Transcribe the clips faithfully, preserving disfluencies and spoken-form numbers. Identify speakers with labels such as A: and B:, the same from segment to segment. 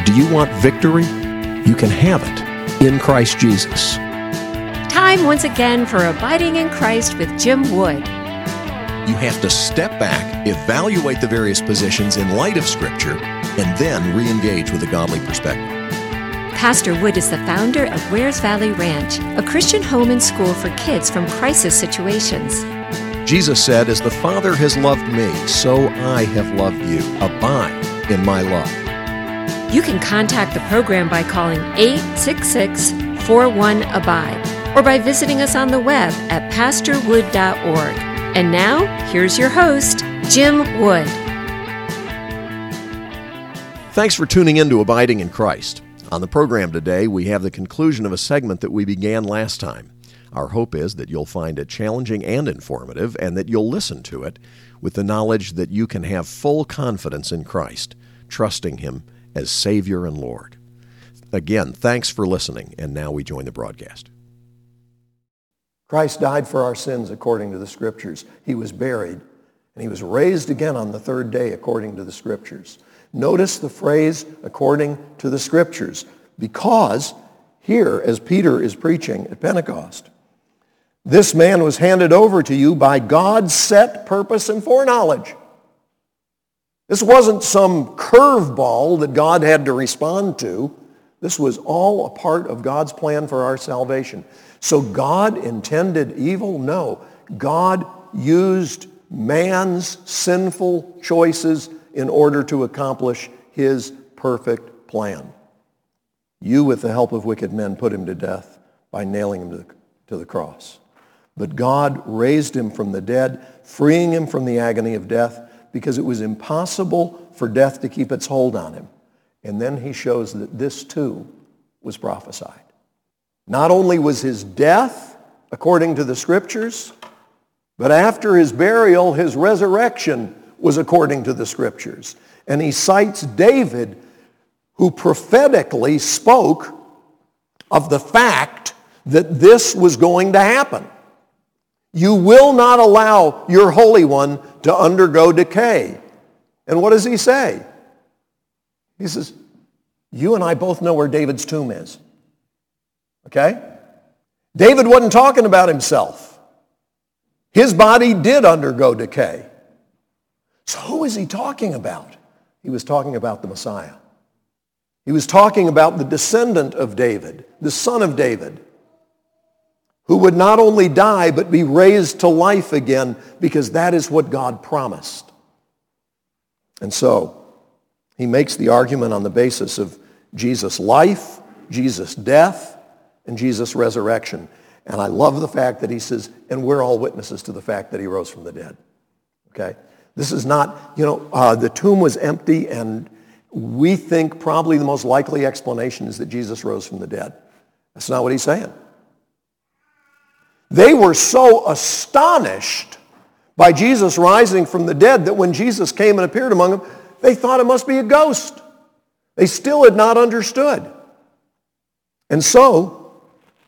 A: Do you want victory? You can have it in Christ Jesus.
B: Time once again for Abiding in Christ with Jim Wood.
A: You have to step back, evaluate the various positions in light of Scripture, and then re-engage with a godly perspective.
B: Pastor Wood is the founder of Wares Valley Ranch, a Christian home and school for kids from crisis situations.
A: Jesus said, "As the Father has loved me, so I have loved you. Abide in my love."
B: You can contact the program by calling eight six six, four one, A B I D E or by visiting us on the web at pastor wood dot org. And now, here's your host, Jim Wood.
A: Thanks for tuning in to Abiding in Christ. On the program today, we have the conclusion of a segment that we began last time. Our hope is that you'll find it challenging and informative, and that you'll listen to it with the knowledge that you can have full confidence in Christ, trusting Him as Savior and Lord. Again, thanks for listening, and now we join the broadcast.
C: Christ died for our sins according to the Scriptures. He was buried, and He was raised again on the third day according to the Scriptures. Notice the phrase, according to the Scriptures, because here, as Peter is preaching at Pentecost, this man was handed over to you by God's set purpose and foreknowledge. This wasn't some curveball that God had to respond to. This was all a part of God's plan for our salvation. So God intended evil? No. God used man's sinful choices in order to accomplish His perfect plan. You, with the help of wicked men, put Him to death by nailing Him to the, to the cross. But God raised Him from the dead, freeing Him from the agony of death, because it was impossible for death to keep its hold on Him. And then He shows that this too was prophesied. Not only was His death according to the Scriptures, but after His burial, His resurrection was according to the Scriptures. And He cites David, who prophetically spoke of the fact that this was going to happen. You will not allow your Holy One to undergo decay. And what does he say? He says, you and I both know where David's tomb is. Okay? David wasn't talking about himself. His body did undergo decay. So who is he talking about? He was talking about the Messiah. He was talking about the descendant of David, the son of David, who would not only die but be raised to life again, because that is what God promised. And so he makes the argument on the basis of Jesus' life, Jesus' death, and Jesus' resurrection. And I love the fact that he says, and we're all witnesses to the fact that he rose from the dead. Okay? This is not, you know, uh, the tomb was empty, and we think probably the most likely explanation is that Jesus rose from the dead. That's not what he's saying. They were so astonished by Jesus rising from the dead that when Jesus came and appeared among them, they thought it must be a ghost. They still had not understood. And so,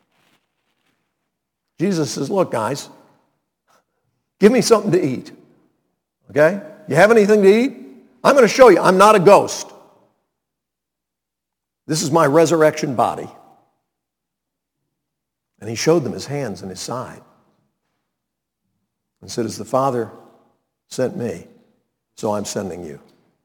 C: Jesus says, look, guys, give me something to eat. Okay? You have anything to eat? I'm going to show you. I'm not a ghost. This is my resurrection body. And he showed them his hands and his side and said, as the Father sent me, so I'm sending you.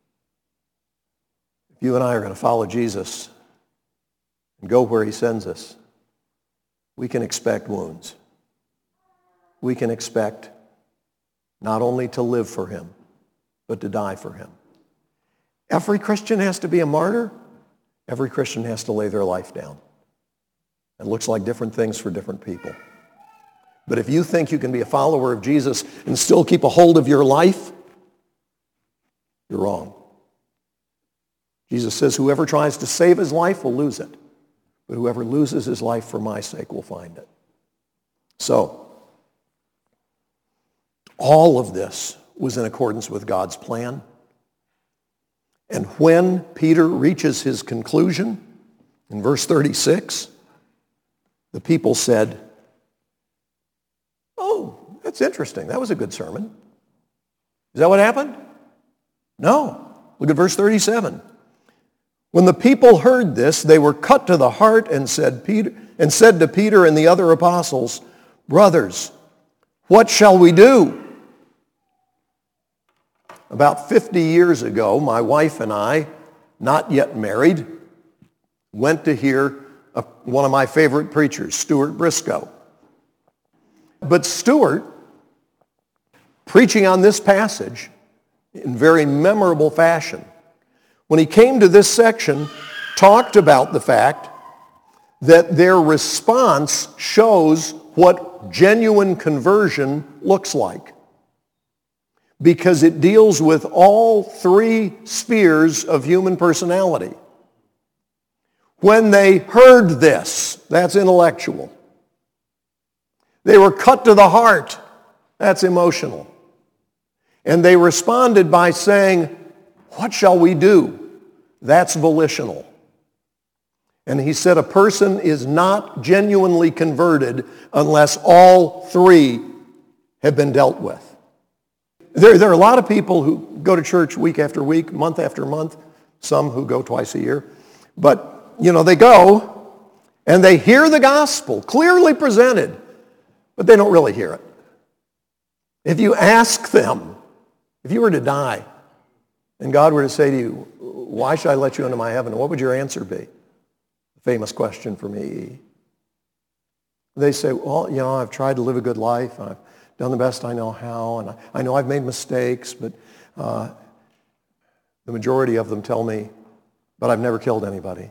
C: If you and I are going to follow Jesus and go where he sends us, we can expect wounds. We can expect not only to live for him, but to die for him. Every Christian has to be a martyr. Every Christian has to lay their life down. It looks like different things for different people. But if you think you can be a follower of Jesus and still keep a hold of your life, you're wrong. Jesus says, whoever tries to save his life will lose it, but whoever loses his life for my sake will find it. So, all of this was in accordance with God's plan. And when Peter reaches his conclusion, in verse thirty-six, the people said, oh, that's interesting. That was a good sermon. Is that what happened? No. Look at verse thirty-seven. When the people heard this, they were cut to the heart and said, Peter, and said to Peter and the other apostles, "Brothers, what shall we do?" About fifty years ago, my wife and I, not yet married, went to hear a, one of my favorite preachers, Stuart Briscoe. But Stuart, preaching on this passage in very memorable fashion, when he came to this section, talked about the fact that their response shows what genuine conversion looks like, because it deals with all three spheres of human personality. When they heard this, that's intellectual. They were cut to the heart, that's emotional. And they responded by saying, "What shall we do?" That's volitional. And he said a person is not genuinely converted unless all three have been dealt with. There, there are a lot of people who go to church week after week, month after month, some who go twice a year. But, you know, they go and they hear the gospel clearly presented, but they don't really hear it. If you ask them, if you were to die and God were to say to you, "Why should I let you into my heaven?" what would your answer be? Famous question for me. They say, "Well, you know, I've tried to live a good life. I've done the best I know how, and I, I know I've made mistakes, but uh, the majority of them tell me, but I've never killed anybody."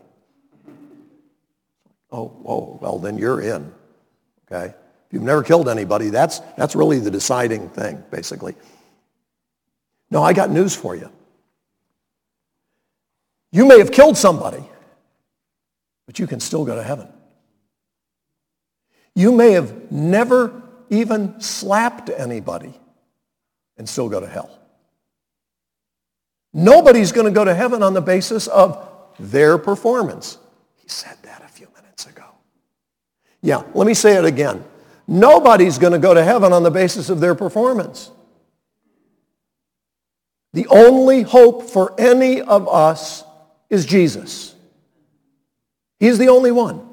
C: Oh, oh, well, then you're in, okay? If you've never killed anybody, that's, that's really the deciding thing, basically. No, I got news for you. You may have killed somebody, but you can still go to heaven. You may have never even slapped anybody and still go to hell. Nobody's going to go to heaven on the basis of their performance. He said that a few minutes ago. Yeah, let me say it again. Nobody's going to go to heaven on the basis of their performance. The only hope for any of us is Jesus. He's the only one.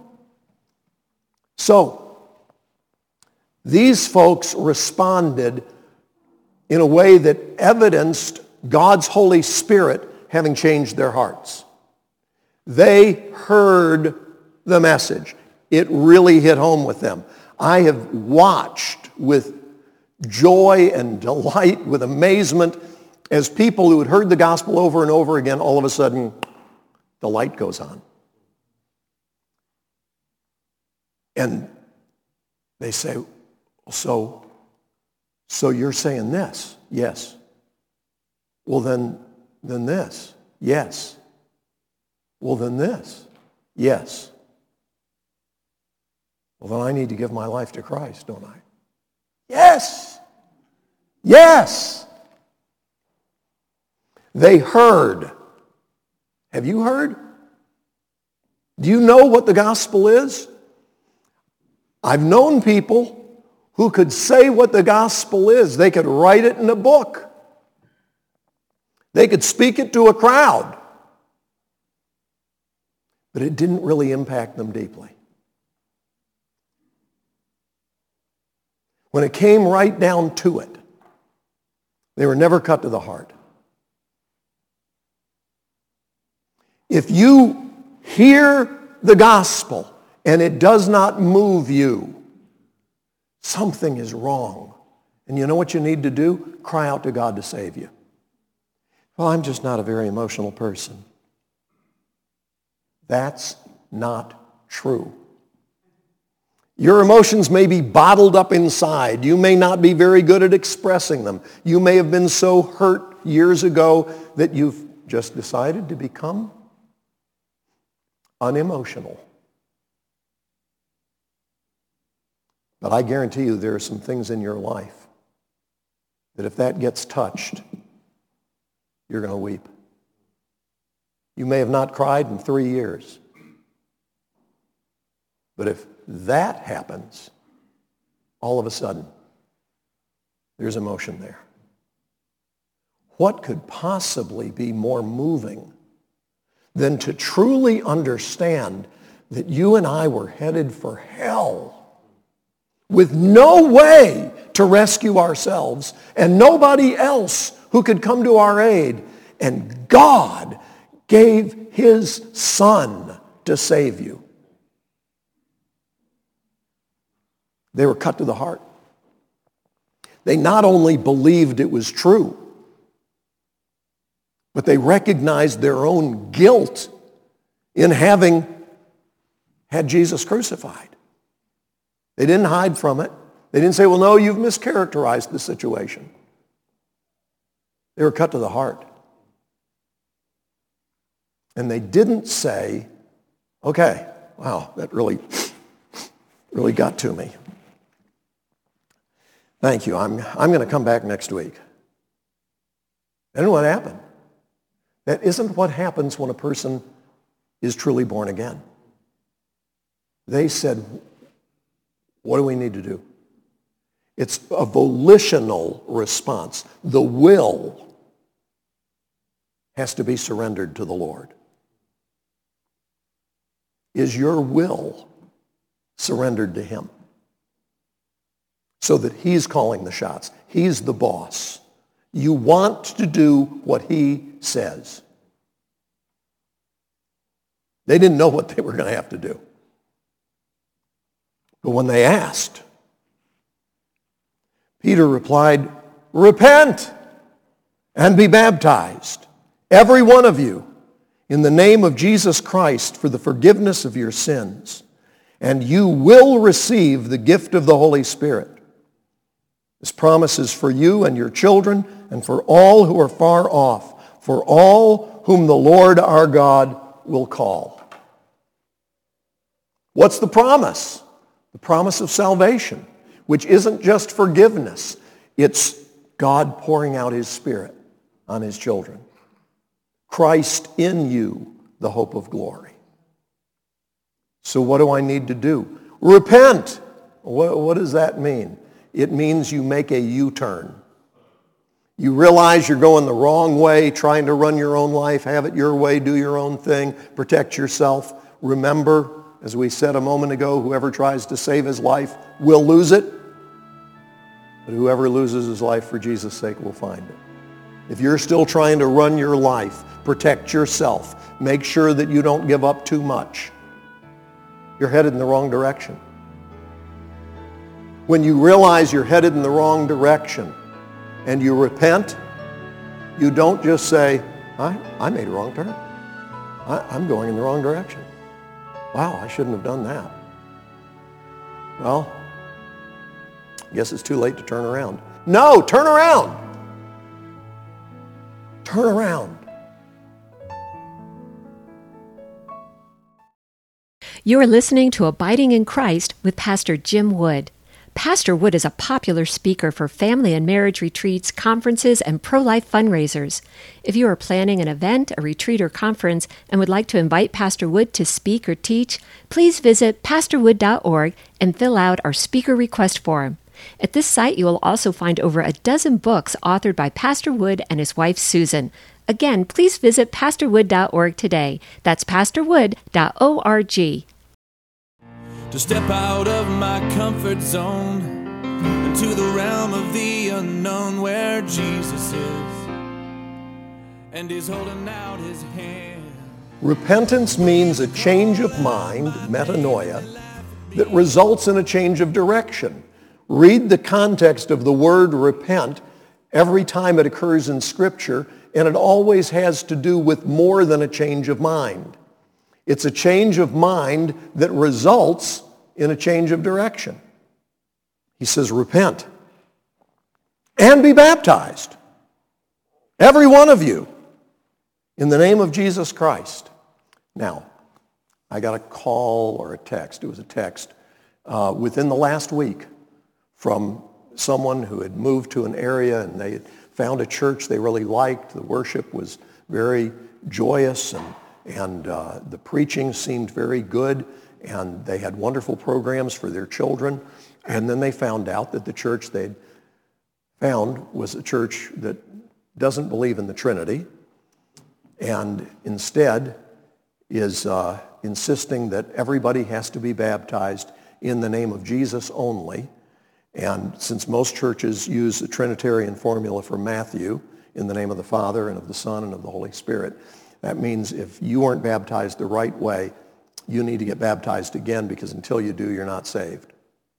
C: So, these folks responded in a way that evidenced God's Holy Spirit having changed their hearts. They heard the message. It really hit home with them. I have watched with joy and delight, with amazement, as people who had heard the gospel over and over again, all of a sudden, the light goes on. And they say, so, so you're saying this? Yes. Well, then, then this? Yes. Well, then this? Yes. Well, then I need to give my life to Christ, don't I? Yes. Yes. They heard. Have you heard? Do you know what the gospel is? I've known people who could say what the gospel is. They could write it in a book. They could speak it to a crowd. But it didn't really impact them deeply. When it came right down to it, they were never cut to the heart. If you hear the gospel and it does not move you, something is wrong. And you know what you need to do? Cry out to God to save you. Well, I'm just not a very emotional person. That's not true. Your emotions may be bottled up inside. You may not be very good at expressing them. You may have been so hurt years ago that you've just decided to become unemotional. But I guarantee you there are some things in your life that if that gets touched, you're going to weep. You may have not cried in three years. But if that happens, all of a sudden, there's emotion there. What could possibly be more moving than to truly understand that you and I were headed for hell with no way to rescue ourselves and nobody else who could come to our aid. And God gave his Son to save you. They were cut to the heart. They not only believed it was true, but they recognized their own guilt in having had Jesus crucified. They didn't hide from it. They didn't say, well, no, you've mischaracterized the situation. They were cut to the heart. And they didn't say, okay, wow, that really, really got to me. Thank you. I'm, I'm going to come back next week. And what happened? That isn't what happens when a person is truly born again. They said, what do we need to do? It's a volitional response. The will has to be surrendered to the Lord. Is your will surrendered to him? So that he's calling the shots. He's the boss. You want to do what he says. They didn't know what they were going to have to do. But when they asked, Peter replied, repent and be baptized, every one of you, in the name of Jesus Christ for the forgiveness of your sins, and you will receive the gift of the Holy Spirit. This promise is for you and your children and for all who are far off, for all whom the Lord our God will call. What's the promise? The promise of salvation, which isn't just forgiveness. It's God pouring out his Spirit on his children. Christ in you, the hope of glory. So what do I need to do? Repent. What, what does that mean? It means you make a U-turn. You realize you're going the wrong way, trying to run your own life, have it your way, do your own thing, protect yourself. Remember, as we said a moment ago, whoever tries to save his life will lose it. But whoever loses his life for Jesus' sake will find it. If you're still trying to run your life, protect yourself, make sure that you don't give up too much, you're headed in the wrong direction. When you realize you're headed in the wrong direction and you repent, you don't just say, I, I made a wrong turn. I, I'm going in the wrong direction. Wow, I shouldn't have done that. Well, I guess it's too late to turn around. No, turn around. Turn around.
B: You are listening to Abiding in Christ with Pastor Jim Wood. Pastor Wood is a popular speaker for family and marriage retreats, conferences, and pro-life fundraisers. If you are planning an event, a retreat, or conference and would like to invite Pastor Wood to speak or teach, please visit pastor wood dot org and fill out our speaker request form. At this site, you will also find over a dozen books authored by Pastor Wood and his wife, Susan. Again, please visit pastor wood dot org today. That's pastor wood dot org.
D: To step out of my comfort zone into the realm of the unknown where Jesus is and he's holding out his hand.
C: Repentance means a change of mind, metanoia, that results in a change of direction. Read the context of the word repent every time it occurs in Scripture, and it always has to do with more than a change of mind. It's a change of mind that results in a change of direction. He says, repent and be baptized, every one of you, in the name of Jesus Christ. Now, I got a call or a text, it was a text, uh, within the last week from someone who had moved to an area and they had found a church they really liked. The worship was very joyous and, and uh, the preaching seemed very good. And they had wonderful programs for their children. And then they found out that the church they'd found was a church that doesn't believe in the Trinity and instead is uh, insisting that everybody has to be baptized in the name of Jesus only. And since most churches use the Trinitarian formula for Matthew, in the name of the Father and of the Son and of the Holy Spirit, that means if you weren't baptized the right way, you need to get baptized again, because until you do, you're not saved.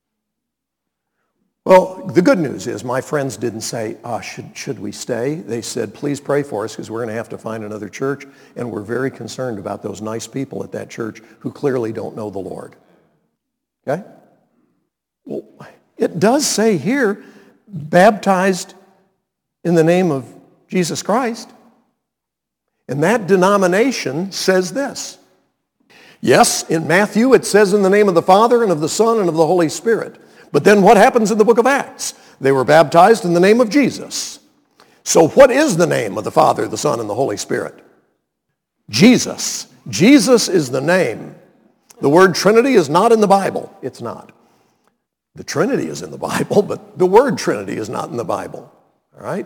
C: Well, the good news is my friends didn't say, oh, should, should we stay? They said, please pray for us, because we're going to have to find another church, and we're very concerned about those nice people at that church who clearly don't know the Lord. Okay? Well, it does say here, baptized in the name of Jesus Christ. And that denomination says this. Yes, in Matthew it says in the name of the Father and of the Son and of the Holy Spirit. But then what happens in the book of Acts? They were baptized in the name of Jesus. So what is the name of the Father, the Son, and the Holy Spirit? Jesus. Jesus is the name. The word Trinity is not in the Bible. It's not. The Trinity is in the Bible, but the word Trinity is not in the Bible. All right?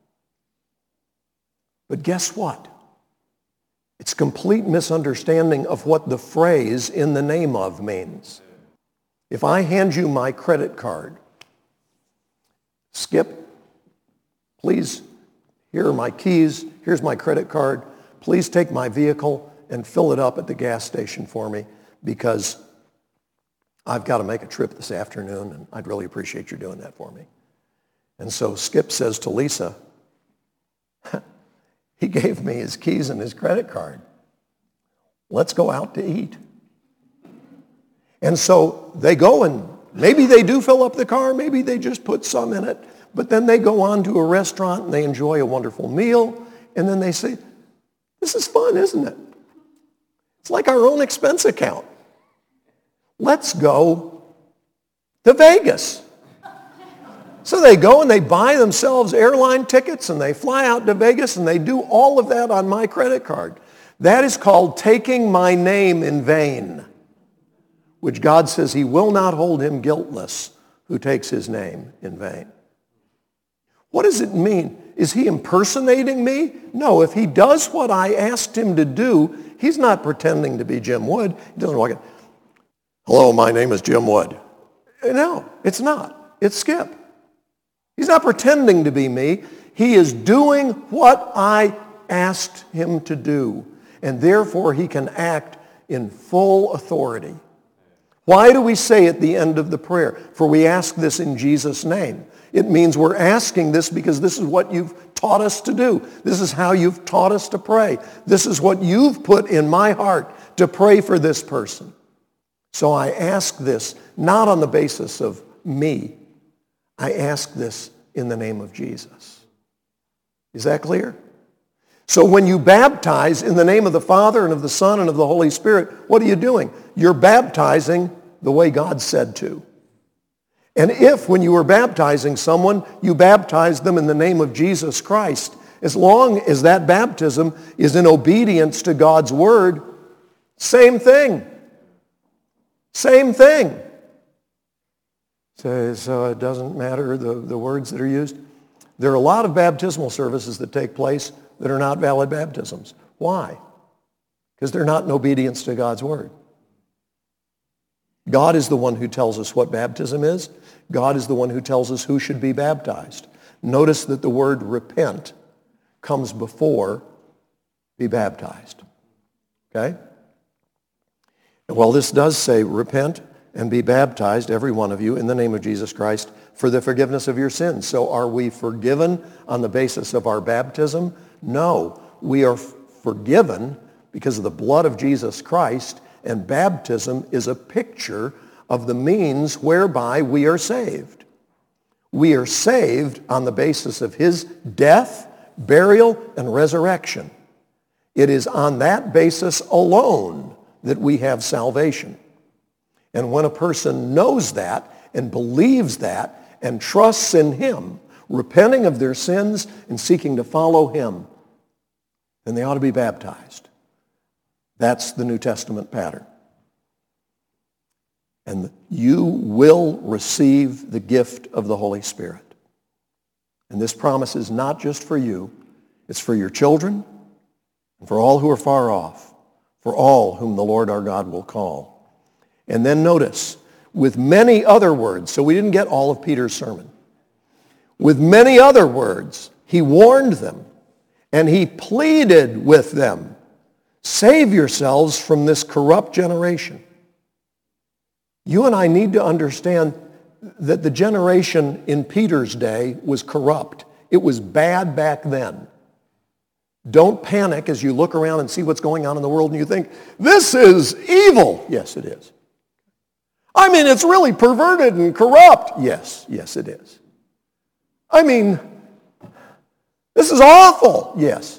C: But guess what? It's complete misunderstanding of what the phrase "in the name of" means. If I hand you my credit card, Skip, please, here are my keys, here's my credit card, please take my vehicle and fill it up at the gas station for me, because I've got to make a trip this afternoon, and I'd really appreciate you doing that for me. And so Skip says to Lisa, he gave me his keys and his credit card. Let's go out to eat. And so they go, and maybe they do fill up the car, maybe they just put some in it, but then they go on to a restaurant and they enjoy a wonderful meal, and then they say, this is fun, isn't it? It's like our own expense account. Let's go to Vegas. So they go and they buy themselves airline tickets and they fly out to Vegas, and they do all of that on my credit card. That is called taking my name in vain, which God says he will not hold him guiltless who takes his name in vain. What does it mean? Is he impersonating me? No, if he does what I asked him to do, he's not pretending to be Jim Wood. He doesn't walk in, hello, my name is Jim Wood. No, it's not. It's Skip. He's not pretending to be me. He is doing what I asked him to do, and therefore he can act in full authority. Why do we say at the end of the prayer, for we ask this in Jesus' name? It means we're asking this because this is what you've taught us to do. This is how you've taught us to pray. This is what you've put in my heart to pray for this person. So I ask this not on the basis of me. I ask this in the name of Jesus. Is that clear? So when you baptize in the name of the Father and of the Son and of the Holy Spirit, what are you doing? You're baptizing the way God said to. And if, when you are baptizing someone, you baptize them in the name of Jesus Christ, as long as that baptism is in obedience to God's word, same thing. Same thing. So, so it doesn't matter the, the words that are used. There are a lot of baptismal services that take place that are not valid baptisms. Why? Because they're not in obedience to God's word. God is the one who tells us what baptism is. God is the one who tells us who should be baptized. Notice that the word repent comes before be baptized. Okay? Well, this does say repent and be baptized, every one of you, in the name of Jesus Christ for the forgiveness of your sins. So are we forgiven on the basis of our baptism? No. We are forgiven because of the blood of Jesus Christ, and baptism is a picture of the means whereby we are saved. We are saved on the basis of his death, burial, and resurrection. It is on that basis alone that we have salvation. And when a person knows that and believes that and trusts in him, repenting of their sins and seeking to follow him, then they ought to be baptized. That's the New Testament pattern. And you will receive the gift of the Holy Spirit. And this promise is not just for you. It's for your children and for all who are far off, for all whom the Lord our God will call. And then notice, with many other words, so we didn't get all of Peter's sermon. With many other words, he warned them, and he pleaded with them, save yourselves from this corrupt generation. You and I need to understand that the generation in Peter's day was corrupt. It was bad back then. Don't panic as you look around and see what's going on in the world and you think, this is evil. Yes, it is. I mean, it's really perverted and corrupt. Yes, yes, it is. I mean, this is awful. Yes.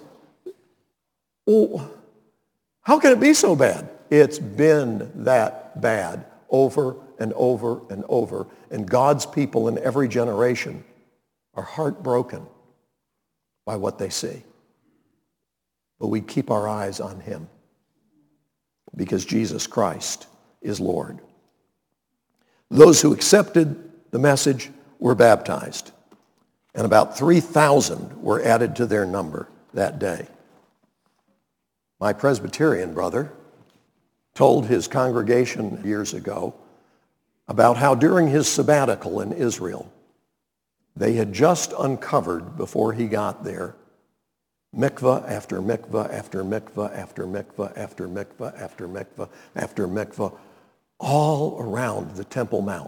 C: Well, how can it be so bad? It's been that bad over and over and over. And God's people in every generation are heartbroken by what they see. But we keep our eyes on him because Jesus Christ is Lord. Those who accepted the message were baptized, and about three thousand were added to their number that day. My Presbyterian brother told his congregation years ago about how during his sabbatical in Israel, they had just uncovered, before he got there, mikvah after mikvah after mikvah after mikvah after mikvah after mikvah after mikvah, all around the Temple Mount.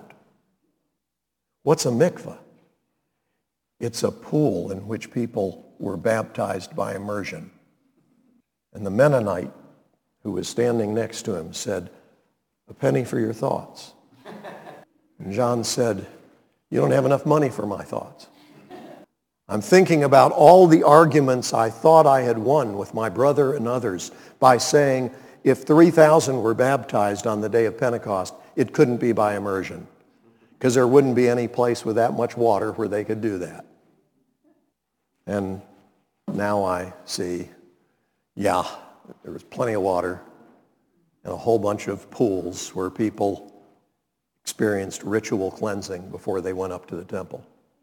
C: What's a mikvah? It's a pool in which people were baptized by immersion. And the Mennonite who was standing next to him said, a penny for your thoughts. And John said, you don't have enough money for my thoughts. I'm thinking about all the arguments I thought I had won with my brother and others by saying, if three thousand were baptized on the day of Pentecost, it couldn't be by immersion, because there wouldn't be any place with that much water where they could do that. And now I see, yeah, there was plenty of water and a whole bunch of pools where people experienced ritual cleansing before they went up to the temple.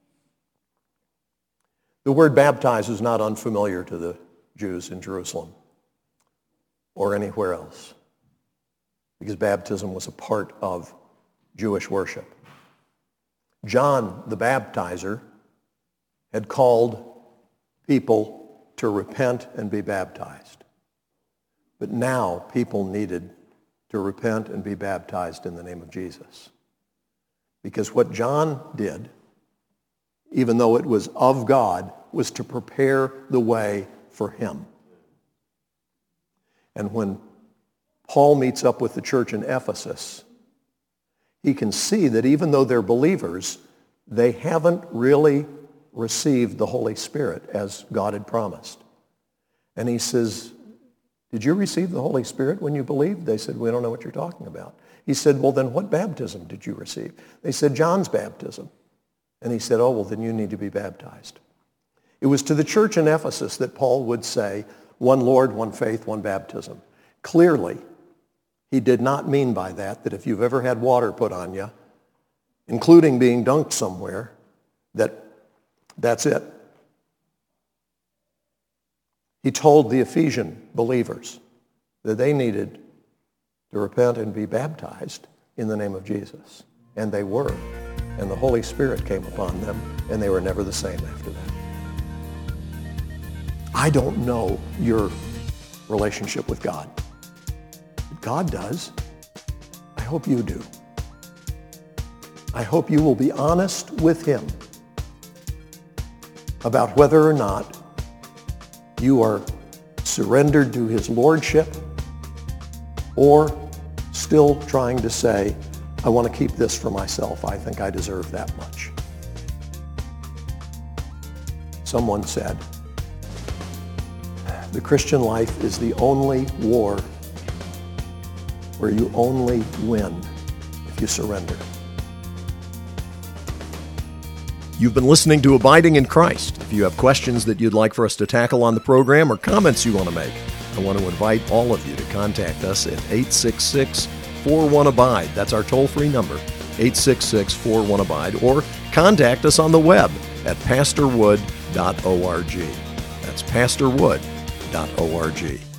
C: The word baptize is not unfamiliar to the Jews in Jerusalem or anywhere else, because baptism was a part of Jewish worship. John the Baptizer had called people to repent and be baptized. But now people needed to repent and be baptized in the name of Jesus. Because what John did, even though it was of God, was to prepare the way for him. And when Paul meets up with the church in Ephesus, he can see that even though they're believers, they haven't really received the Holy Spirit as God had promised. And he says, did you receive the Holy Spirit when you believed? They said, we don't know what you're talking about. He said, well, then what baptism did you receive? They said, John's baptism. And he said, oh, well, then you need to be baptized. It was to the church in Ephesus that Paul would say, one Lord, one faith, one baptism. Clearly, he did not mean by that that if you've ever had water put on you, including being dunked somewhere, that that's it. He told the Ephesian believers that they needed to repent and be baptized in the name of Jesus. And they were. And the Holy Spirit came upon them, and they were never the same after that. I don't know your relationship with God. But God does. I hope you do. I hope you will be honest with him about whether or not you are surrendered to his lordship or still trying to say, I want to keep this for myself. I think I deserve that much. Someone said, the Christian life is the only war where you only win if you surrender.
A: You've been listening to Abiding in Christ. If you have questions that you'd like for us to tackle on the program or comments you want to make, I want to invite all of you to contact us at eight six six, four one, abide. That's our toll-free number, eight six six, four one, abide, or contact us on the web at pastor wood dot org. That's pastor wood dot org.